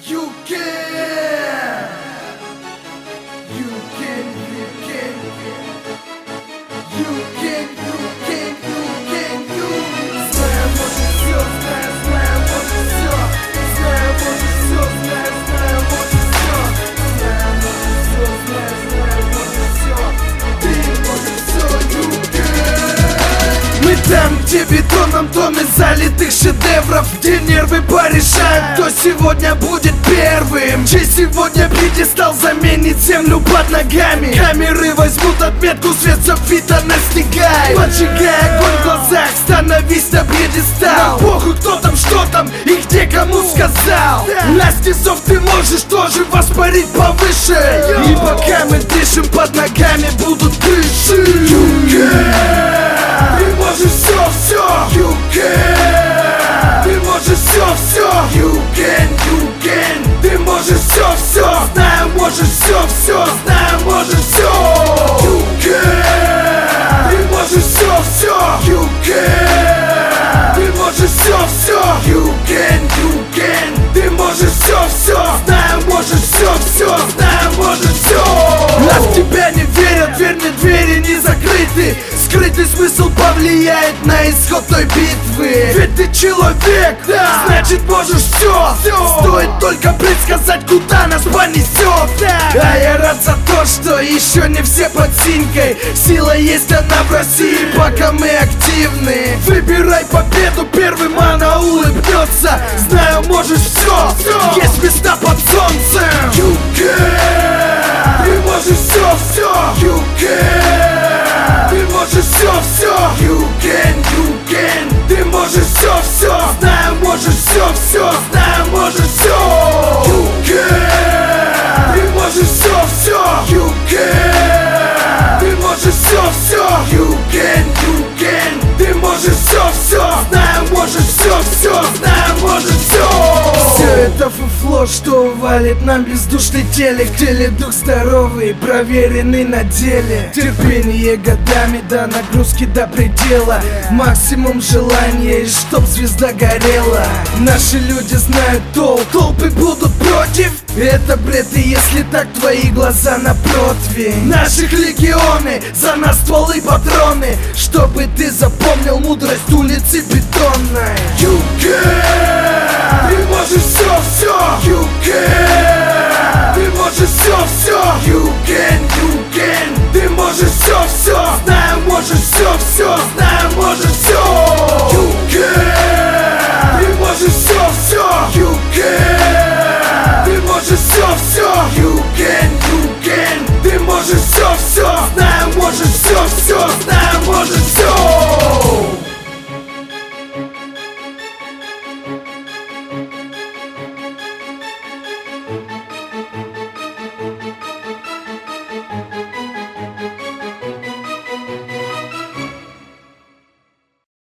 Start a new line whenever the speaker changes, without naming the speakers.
You can. You can. You can. You can. You can. You can. Знаю, может все, знаю, может все. Знаю, может все, знаю, может все. Знаю, может все, знаю, может все. Ты можешь все, you can. Мы там, где бетоном тонны залитых шедевров, где нервы порешают, кто сегодня будет первым, чей сегодня пьедестал заменит землю под ногами. Камеры возьмут отметку, свет софита настигай, поджигай огонь в глазах, становись на пьедестал. Но похуй, кто там, что там и где кому сказал. Настизов ты можешь тоже воспарить повыше. И пока мы дышим, под ногами будут крыши. You can. Ты можешь все, you can. Ты можешь все, you can. Ты можешь все, знаю, можешь все, знаю, можешь все. You can. Ты можешь все, you can. Ты можешь все, you can. Ты можешь все, знаю, можешь все, знаю, можешь все. А в тебя не верят, верные двери не закрыты. Скрытый смысл повлияет на исход той битвы. Ведь ты человек, да, значит можешь все. Стоит только предсказать, куда нас понесет. А я рад за то, что еще не все под синькой. Сила есть она в России, пока мы активны. Выбирай победу первым, она улыбнется. Знаю, можешь все, есть места под солнцем. You can. Ты можешь все, you can. Ты можешь все, you can. Ты можешь все, знаю, можешь все, знаю, можешь все. You can. Ты можешь все, you can. Ты можешь все, you can. Ты можешь все, знаю, можешь все, знаю, можешь все. Все это фуфло, что валит нам бездушный телек. В теле дух здоровый, проверенный на деле. Терпение годами до нагрузки до предела. Максимум желания, и чтоб звезда горела. Наши люди знают толк, толпы будут против. Это бред, и если так, твои глаза на противень. Наших легионы, за нас стволы патроны. Чтобы ты запомнил мудрость улицы бетонной. You can. Ты можешь все, you can. Ты можешь все, you can. Ты можешь все, знаю, можешь все, знаю, можешь все. You can. Ты можешь